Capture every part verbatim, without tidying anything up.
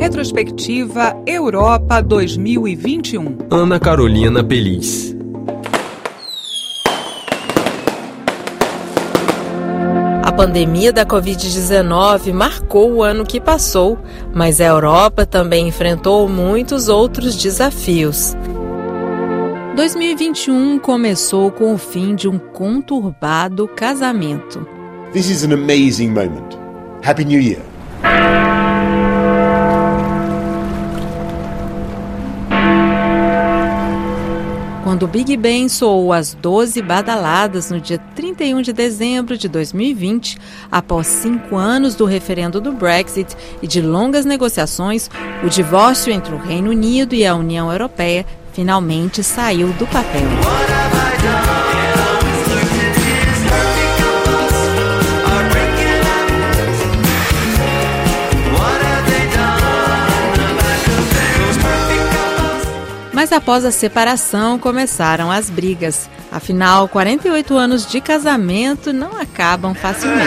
Retrospectiva Europa dois mil e vinte e um. Ana Carolina Peliz. A pandemia da covid dezenove marcou o ano que passou, mas a Europa também enfrentou muitos outros desafios. dois mil e vinte e um começou com o fim de um conturbado casamento. This is an amazing moment. Happy New Year. Quando o Big Ben soou às doze badaladas no dia trinta e um de dezembro de dois mil e vinte, após cinco anos do referendo do Brexit e de longas negociações, o divórcio entre o Reino Unido e a União Europeia finalmente saiu do papel. Mas após a separação, começaram as brigas. Afinal, quarenta e oito anos de casamento não acabam facilmente.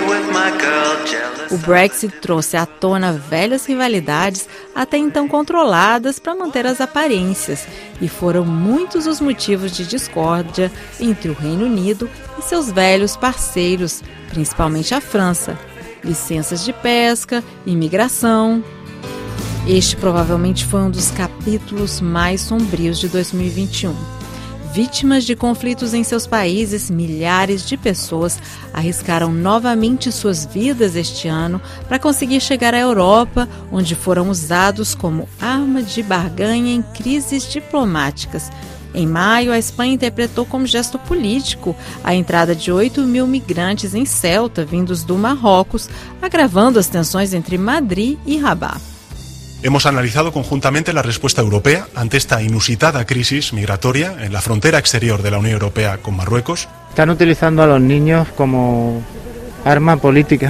O Brexit trouxe à tona velhas rivalidades, até então controladas para manter as aparências, e foram muitos os motivos de discórdia entre o Reino Unido e seus velhos parceiros, principalmente a França. Licenças de pesca, imigração. Este provavelmente foi um dos capítulos mais sombrios de dois mil e vinte e um. Vítimas de conflitos em seus países, milhares de pessoas arriscaram novamente suas vidas este ano para conseguir chegar à Europa, onde foram usados como arma de barganha em crises diplomáticas. Em maio, a Espanha interpretou como gesto político a entrada de oito mil migrantes em Ceuta, vindos do Marrocos, agravando as tensões entre Madrid e Rabat. Hemos analizado conjuntamente la respuesta europea ante esta inusitada crisis migratoria en la frontera exterior de la Unión Europea con Marruecos. Están utilizando a los niños como arma política.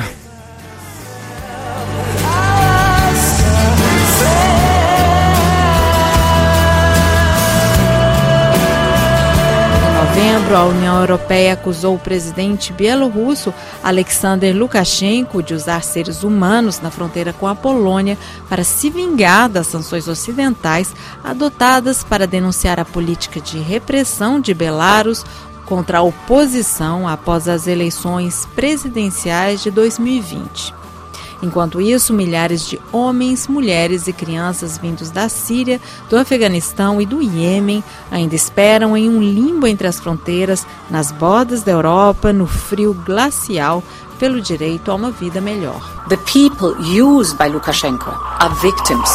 Em novembro, a União Europeia acusou o presidente bielorrusso Alexander Lukashenko de usar seres humanos na fronteira com a Polônia para se vingar das sanções ocidentais adotadas para denunciar a política de repressão de Belarus contra a oposição após as eleições presidenciais de dois mil e vinte. Enquanto isso, milhares de homens, mulheres e crianças vindos da Síria, do Afeganistão e do Iêmen ainda esperam em um limbo entre as fronteiras, nas bordas da Europa, no frio glacial, pelo direito a uma vida melhor. The people used by Lukashenko are victims.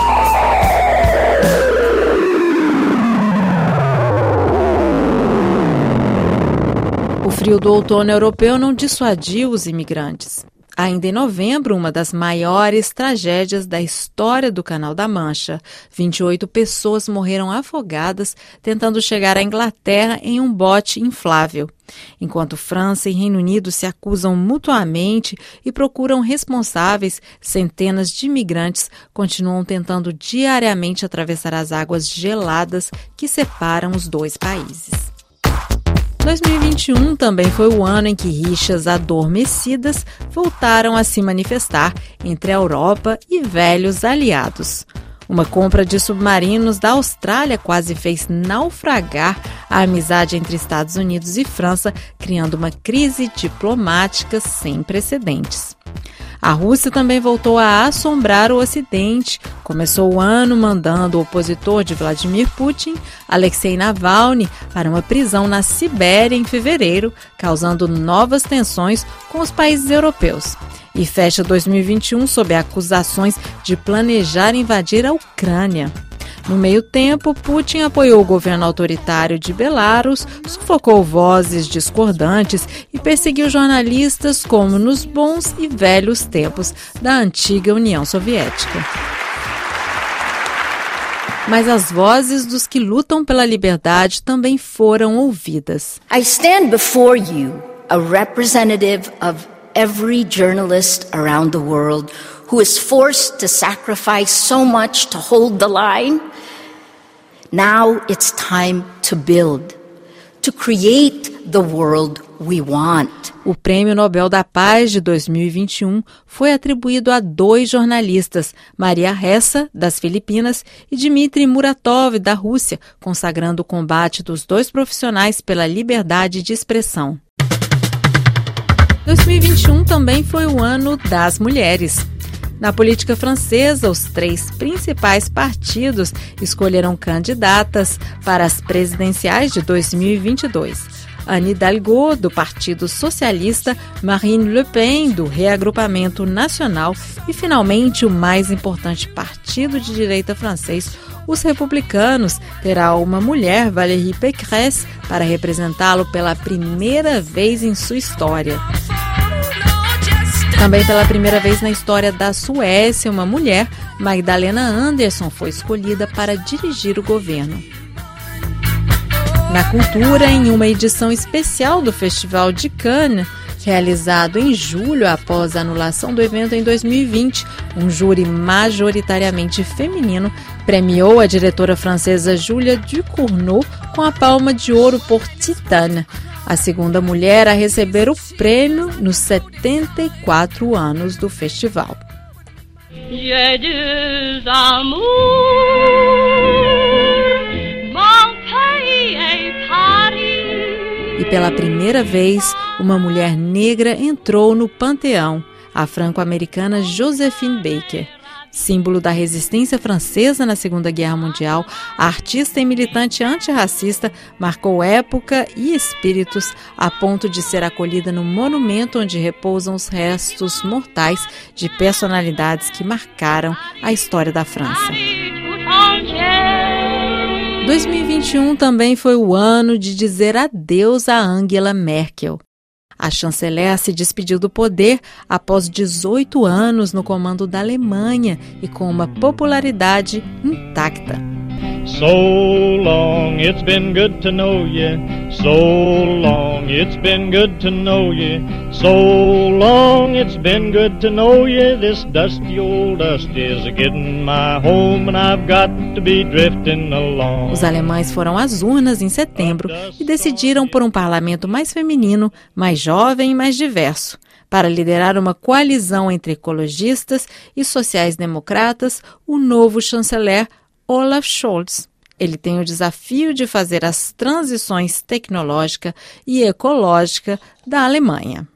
O frio do outono europeu não dissuadiu os imigrantes. Ainda em novembro, uma das maiores tragédias da história do Canal da Mancha. vinte e oito pessoas morreram afogadas tentando chegar à Inglaterra em um bote inflável. Enquanto França e Reino Unido se acusam mutuamente e procuram responsáveis, centenas de imigrantes continuam tentando diariamente atravessar as águas geladas que separam os dois países. dois mil e vinte e um também foi o ano em que rixas adormecidas voltaram a se manifestar entre a Europa e velhos aliados. Uma compra de submarinos da Austrália quase fez naufragar a amizade entre Estados Unidos e França, criando uma crise diplomática sem precedentes. A Rússia também voltou a assombrar o Ocidente. Começou o ano mandando o opositor de Vladimir Putin, Alexei Navalny, para uma prisão na Sibéria em fevereiro, causando novas tensões com os países europeus. E fecha dois mil e vinte e um sob acusações de planejar invadir a Ucrânia. No meio tempo, Putin apoiou o governo autoritário de Belarus, sufocou vozes discordantes e perseguiu jornalistas como nos bons e velhos tempos da antiga União Soviética. Mas as vozes dos que lutam pela liberdade também foram ouvidas. I stand before you, a representative of every journalist around the world who is forced to sacrifice so much to hold the line. Now it's time to build, to create the world we want. O Prêmio Nobel da Paz de dois mil e vinte e um foi atribuído a dois jornalistas, Maria Ressa, das Filipinas, e Dmitry Muratov, da Rússia, consagrando o combate dos dois profissionais pela liberdade de expressão. dois mil e vinte e um também foi o ano das mulheres. Na política francesa, os três principais partidos escolheram candidatas para as presidenciais de dois mil e vinte e dois. Anne Hidalgo, do Partido Socialista, Marine Le Pen, do Reagrupamento Nacional e, finalmente, o mais importante partido de direita francês, os republicanos, terá uma mulher, Valérie Pécresse, para representá-lo pela primeira vez em sua história. Também pela primeira vez na história da Suécia, uma mulher, Magdalena Andersson, foi escolhida para dirigir o governo. Na cultura, em uma edição especial do Festival de Cannes, realizado em julho após a anulação do evento em dois mil e vinte, um júri majoritariamente feminino premiou a diretora francesa Julia Ducournau com a Palma de Ouro por Titane, a segunda mulher a receber o prêmio nos setenta e quatro anos do festival. J'ai des amours, e pela primeira vez, uma mulher negra entrou no panteão, a franco-americana Josephine Baker. Símbolo da resistência francesa na Segunda Guerra Mundial, a artista e militante antirracista marcou época e espíritos a ponto de ser acolhida no monumento onde repousam os restos mortais de personalidades que marcaram a história da França. dois mil e vinte e um também foi o ano de dizer adeus a Angela Merkel. A chanceler se despediu do poder após dezoito anos no comando da Alemanha e com uma popularidade intacta. So long, it's been good to know you. So long, it's been good to know you. So long, it's been good to know you. This dusty old dust is getting my home and I've got to be drifting along. Os alemães foram às urnas em setembro e decidiram por um parlamento mais feminino, mais jovem e mais diverso. Para liderar uma coalizão entre ecologistas e sociais-democratas, o novo chanceler Olaf Scholz. Ele tem o desafio de fazer as transições tecnológica e ecológica da Alemanha.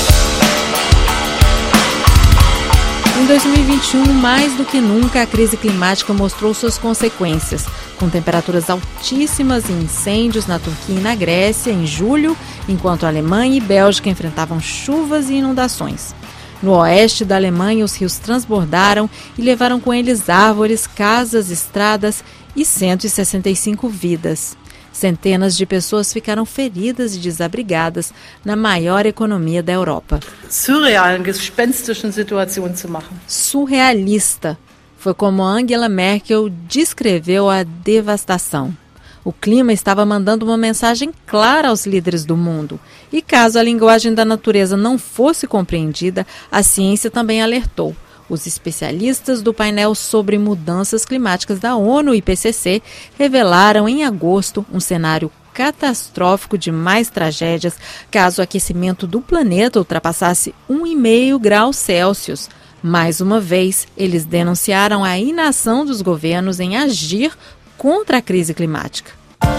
Em dois mil e vinte e um, mais do que nunca, a crise climática mostrou suas consequências, com temperaturas altíssimas e incêndios na Turquia e na Grécia em julho, enquanto a Alemanha e Bélgica enfrentavam chuvas e inundações. No oeste da Alemanha, os rios transbordaram e levaram com eles árvores, casas, estradas e cento e sessenta e cinco vidas. Centenas de pessoas ficaram feridas e desabrigadas na maior economia da Europa. Surreal, gespenstischen Situation zu machen. Surrealista foi como Angela Merkel descreveu a devastação. O clima estava mandando uma mensagem clara aos líderes do mundo. E caso a linguagem da natureza não fosse compreendida, a ciência também alertou. Os especialistas do painel sobre mudanças climáticas da ONU, I P C C, revelaram em agosto um cenário catastrófico de mais tragédias caso o aquecimento do planeta ultrapassasse um vírgula cinco graus Celsius. Mais uma vez, eles denunciaram a inação dos governos em agir contra a crise climática.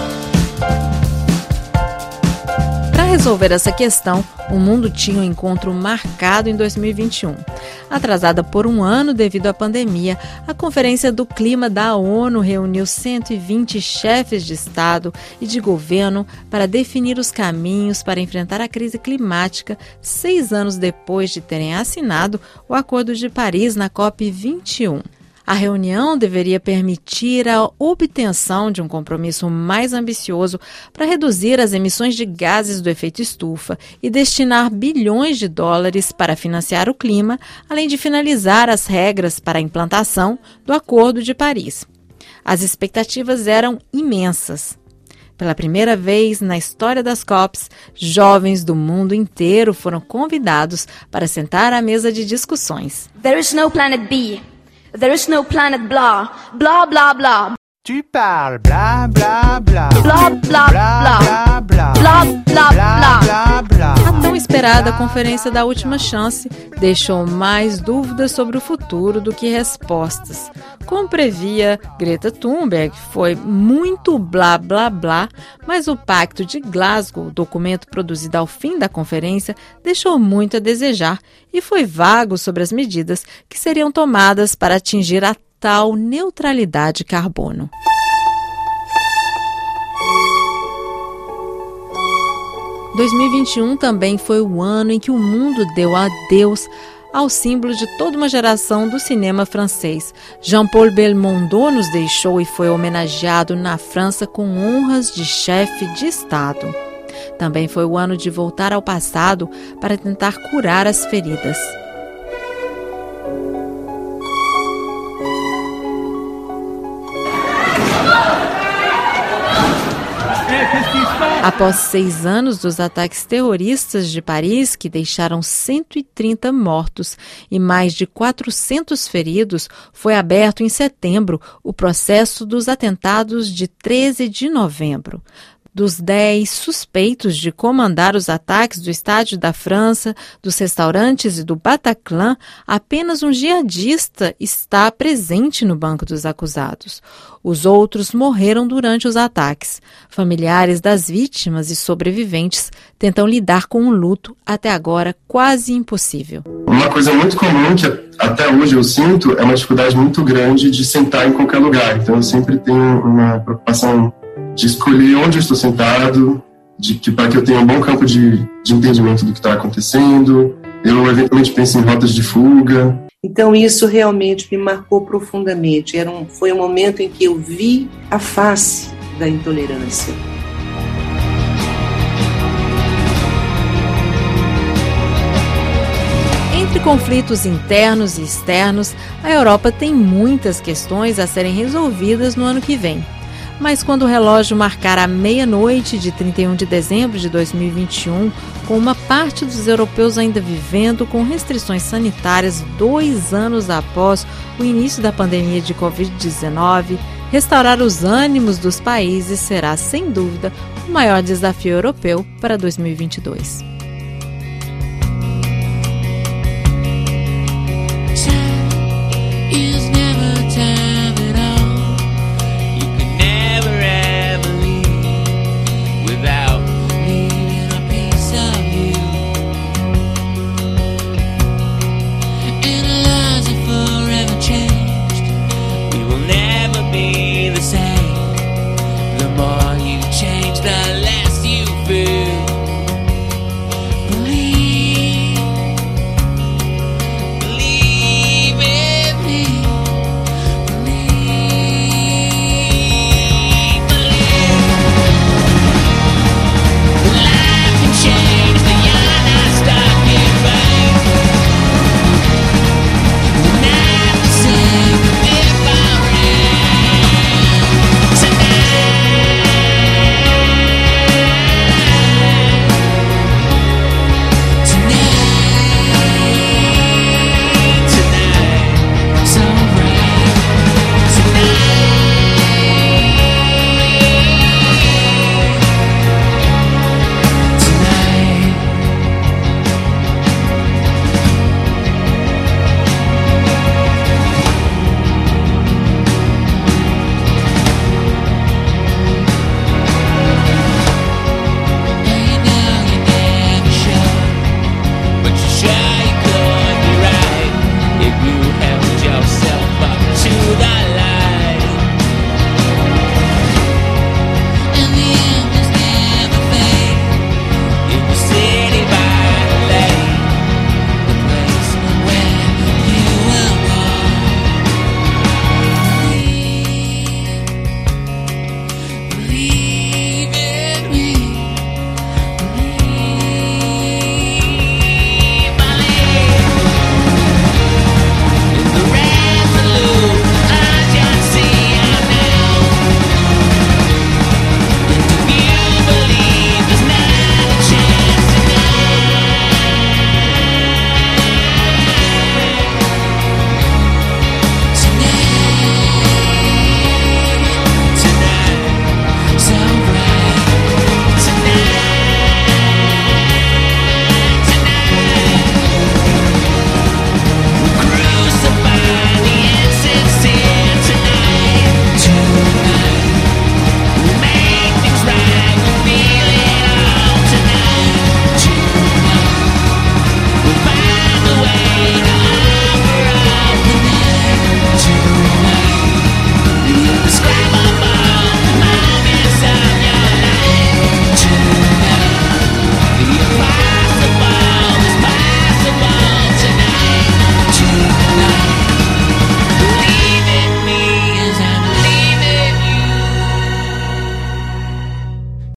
Para resolver essa questão, o mundo tinha um encontro marcado em dois mil e vinte e um. Atrasada por um ano devido à pandemia, a Conferência do Clima da ONU reuniu cento e vinte chefes de Estado e de governo para definir os caminhos para enfrentar a crise climática, seis anos depois de terem assinado o Acordo de Paris na COP vinte e um. A reunião deveria permitir a obtenção de um compromisso mais ambicioso para reduzir as emissões de gases do efeito estufa e destinar bilhões de dólares para financiar o clima, além de finalizar as regras para a implantação do Acordo de Paris. As expectativas eram imensas. Pela primeira vez na história das COPs, jovens do mundo inteiro foram convidados para sentar à mesa de discussões. There is no planet B. There is no planet blah, blah, blah, blah. Tu parles bla bla bla. Blá, blá, blá. Blá, blá, blá, blá. A tão esperada Conferência da Última Chance deixou mais dúvidas sobre o futuro do que respostas. Como previa Greta Thunberg, foi muito blá blá blá, mas o Pacto de Glasgow, documento produzido ao fim da conferência, deixou muito a desejar e foi vago sobre as medidas que seriam tomadas para atingir a tal neutralidade carbono. dois mil e vinte e um também foi o ano em que o mundo deu adeus ao símbolo de toda uma geração do cinema francês. Jean-Paul Belmondo nos deixou e foi homenageado na França com honras de chefe de Estado. Também foi o ano de voltar ao passado para tentar curar as feridas. Após seis anos dos ataques terroristas de Paris, que deixaram cento e trinta mortos e mais de quatrocentos feridos, foi aberto em setembro o processo dos atentados de treze de novembro. Dos dez suspeitos de comandar os ataques do Estádio da França, dos restaurantes e do Bataclan, apenas um jihadista está presente no banco dos acusados. Os outros morreram durante os ataques. Familiares das vítimas e sobreviventes tentam lidar com um luto até agora quase impossível. Uma coisa muito comum que até hoje eu sinto é uma dificuldade muito grande de sentar em qualquer lugar. Então eu sempre tenho uma preocupação de escolher onde eu estou sentado, de que para que eu tenha um bom campo de, de entendimento do que está acontecendo. Eu eventualmente penso em rotas de fuga. Então isso realmente me marcou profundamente. Era um, foi um momento em que eu vi a face da intolerância. Entre conflitos internos e externos, a Europa tem muitas questões a serem resolvidas no ano que vem. Mas quando o relógio marcar a meia-noite de trinta e um de dezembro de dois mil e vinte e um, com uma parte dos europeus ainda vivendo com restrições sanitárias dois anos após o início da pandemia de covid dezenove, restaurar os ânimos dos países será, sem dúvida, o maior desafio europeu para dois mil e vinte e dois.